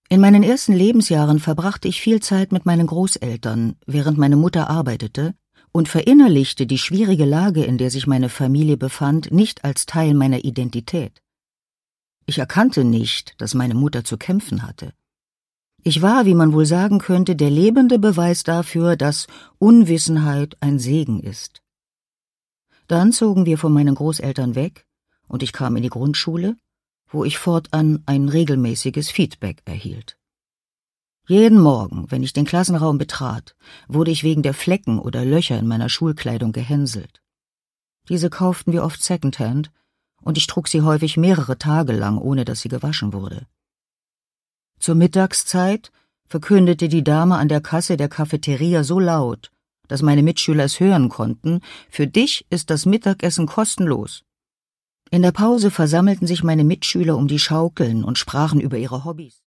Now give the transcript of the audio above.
In meinen ersten Lebensjahren verbrachte ich viel Zeit mit meinen Großeltern, während meine Mutter arbeitete, und verinnerlichte die schwierige Lage, in der sich meine Familie befand, nicht als Teil meiner Identität. Ich erkannte nicht, dass meine Mutter zu kämpfen hatte. Ich war, wie man wohl sagen könnte, der lebende Beweis dafür, dass Unwissenheit ein Segen ist. Dann zogen wir von meinen Großeltern weg, und ich kam in die Grundschule, wo ich fortan ein regelmäßiges Feedback erhielt. Jeden Morgen, wenn ich den Klassenraum betrat, wurde ich wegen der Flecken oder Löcher in meiner Schulkleidung gehänselt. Diese kauften wir oft secondhand, und ich trug sie häufig mehrere Tage lang, ohne dass sie gewaschen wurde. Zur Mittagszeit verkündete die Dame an der Kasse der Cafeteria so laut, dass meine Mitschüler es hören konnten: Für dich ist das Mittagessen kostenlos. In der Pause versammelten sich meine Mitschüler um die Schaukeln und sprachen über ihre Hobbys.